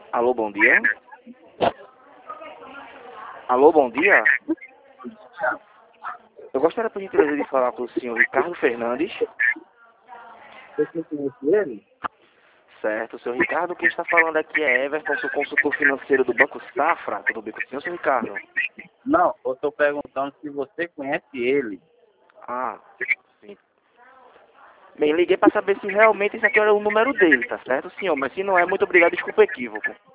Alô, bom dia. Alô, bom dia. Eu gostaria, por gentileza, de falar com o senhor Ricardo Fernandes. Você conhece ele? Certo, senhor Ricardo, quem está falando aqui é Everton, sou consultor financeiro do Banco Safra. Tudo bem com o senhor, senhor Ricardo? Não, eu estou perguntando se você conhece ele. Ah, sim. Bem, liguei para saber se realmente esse aqui era o número dele, tá certo, senhor? Mas se não é, muito obrigado, desculpa o equívoco.